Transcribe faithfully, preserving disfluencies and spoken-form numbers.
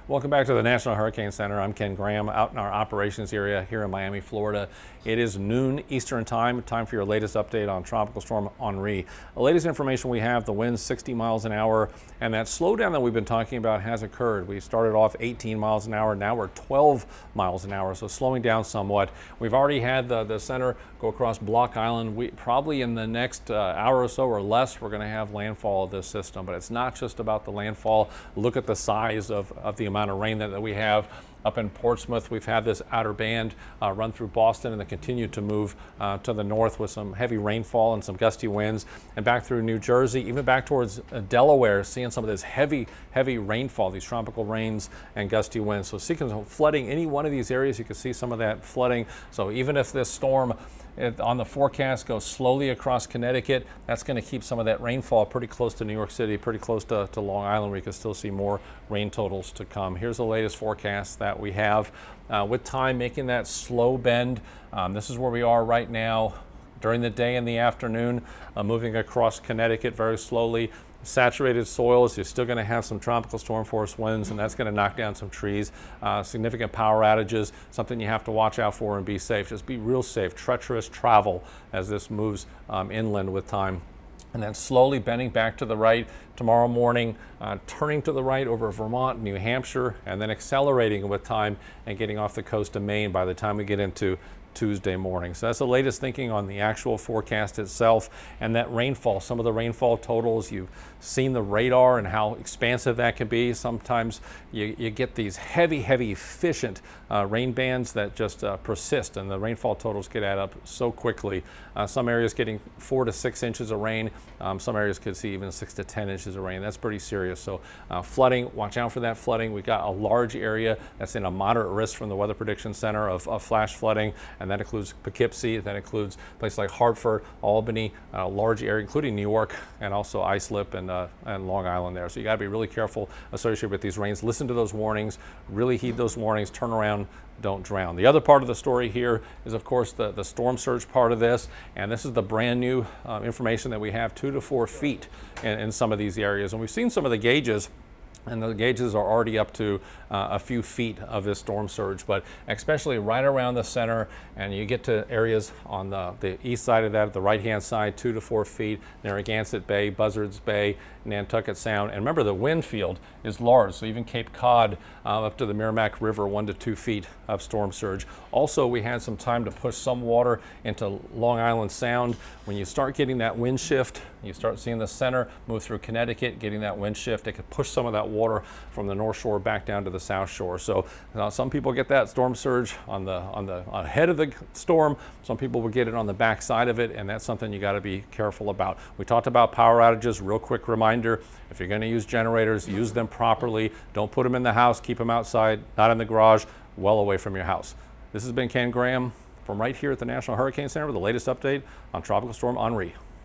Welcome back to the National Hurricane Center. I'm Ken Graham out in our operations area here in Miami, Florida. It is noon Eastern time, time for your latest update on Tropical Storm Henri. The latest information we have, the winds sixty miles an hour, and that slowdown that we've been talking about has occurred. We started off eighteen miles an hour, now we're twelve miles an hour, so slowing down somewhat. We've already had the, the center go across Block Island. We probably in the next uh, hour or so or less, we're going to have landfall of this system, but it's not just about the landfall. Look at the size of, of the amount of rain that, that we have. Up in Portsmouth, we've had this outer band uh, run through Boston and then continue to move uh, to the north with some heavy rainfall and some gusty winds, and back through New Jersey, even back towards uh, Delaware, seeing some of this heavy, heavy rainfall, these tropical rains and gusty winds. So seeing flooding any one of these areas, you can see some of that flooding. So even if this storm It, on the forecast goes slowly across Connecticut, that's going to keep some of that rainfall pretty close to New York City, pretty close to, to Long Island, where you can still see more rain totals to come. Here's the latest forecast that we have uh, with time making that slow bend. Um, this is where we are right now during the day and the afternoon, uh, moving across Connecticut very slowly. Saturated soils, you're still going to have some tropical storm force winds, and that's going to knock down some trees. Uh, significant power outages, something you have to watch out for and be safe. Just be real safe. Treacherous travel as this moves um, inland with time. And then slowly bending back to the right tomorrow morning, uh, turning to the right over Vermont, New Hampshire, and then accelerating with time and getting off the coast of Maine by the time we get into Tuesday morning. So that's the latest thinking on the actual forecast itself and that rainfall. Some of the rainfall totals, you've seen the radar and how expansive that can be. Sometimes you, you get these heavy, heavy, efficient uh, rain bands that just uh, persist, and the rainfall totals get add up so quickly. Uh, some areas getting four to six inches of rain. Um, some areas could see even six to ten inches of rain. That's pretty serious. So uh, flooding, watch out for that flooding. We've got a large area that's in a moderate risk from the Weather Prediction Center of, of flash flooding, and that includes Poughkeepsie, that includes places like Hartford, Albany, a large area, including New York, and also Islip and, uh, and Long Island there. So you got to be really careful associated with these rains. Listen to those warnings, really heed those warnings, turn around, don't drown. The other part of the story here is, of course, the, the storm surge part of this, and this is the brand new uh, information that we have, two to four feet in, in some of these areas. And we've seen some of the gauges, and the gauges are already up to uh, a few feet of this storm surge, but especially right around the center, and you get to areas on the, the east side of that, the right-hand side, two to four feet, Narragansett Bay, Buzzards Bay, Nantucket Sound. And remember, the wind field is large, so even Cape Cod uh, up to the Merrimack River, one to two feet of storm surge. Also, we had some time to push some water into Long Island Sound. When you start getting that wind shift, you start seeing the center move through Connecticut, getting that wind shift, it could push some of that water from the North Shore back down to the South Shore. So uh, some people get that storm surge on the on the ahead of the storm. Some people will get it on the back side of it, and that's something you got to be careful about. We talked about power outages. Real quick reminder: if you're going to use generators, use them properly. Don't put them in the house. Keep them outside, not in the garage, well away from your house. This has been Ken Graham from right here at the National Hurricane Center with the latest update on Tropical Storm Henri.